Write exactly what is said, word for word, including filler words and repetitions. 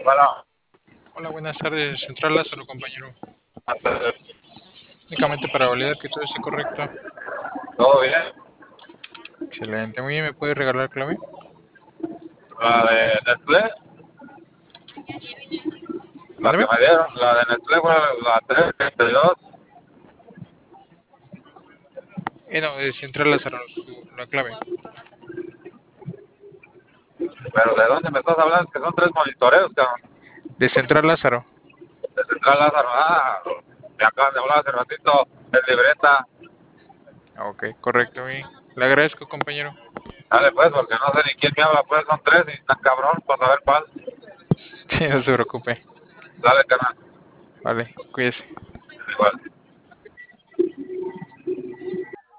Bueno, Hola, buenas tardes. Central Lázaro, compañero. antes, Únicamente para validar que todo esté correcto. todo bien. Excelente. Muy bien, ¿me puede regalar clave? La de Nestlé, la que Mándeme. me dieron, la de Nestlé fue la trescientos treinta y dos. Eh, no, de Central Lázaro, su, la clave. Pero ¿de dónde me estás hablando? Es que son tres monitoreos, cabrón. De Central Lázaro. De Central Lázaro, ah, me acaban de hablar hace ratito, es libreta. Ah, ok, correcto. Muy bien. Le agradezco, compañero. Dale pues, porque no sé ni quién me habla, pues son tres y están cabrón, para saber cuál. Sí, no se preocupe. Dale, canal, Vale, cuídese. igual.